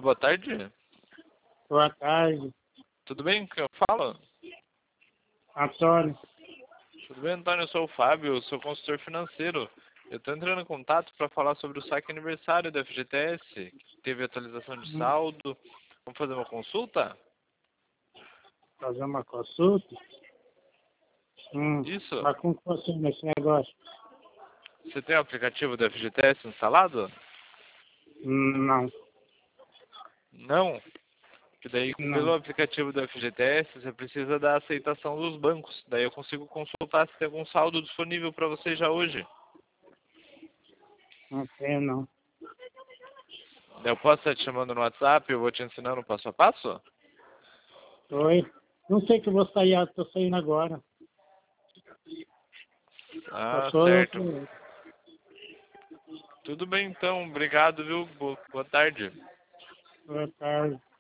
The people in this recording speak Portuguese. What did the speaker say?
boa tarde. Boa tarde, Tudo bem? Quem eu falo? Antônio. Tudo bem, Antônio? Eu sou o Fábio, eu sou consultor financeiro. Eu estou entrando em contato para falar sobre o saque aniversário da FGTS, que teve atualização de saldo. Vamos fazer uma consulta? Fazer uma consulta? Isso. Mas como que funciona esse negócio? Você tem o aplicativo da FGTS instalado? Não, Não. Que daí, não. pelo aplicativo da FGTS, você precisa da aceitação dos bancos. Daí eu consigo consultar se tem algum saldo disponível para você já hoje. Não tenho, não. Eu posso estar te chamando no WhatsApp, eu vou te ensinando passo a passo? Oi? Não sei que eu vou sair, estou saindo agora. Ah, Passou certo. outro. Tudo bem então, obrigado, viu? Boa tarde. Boa tarde.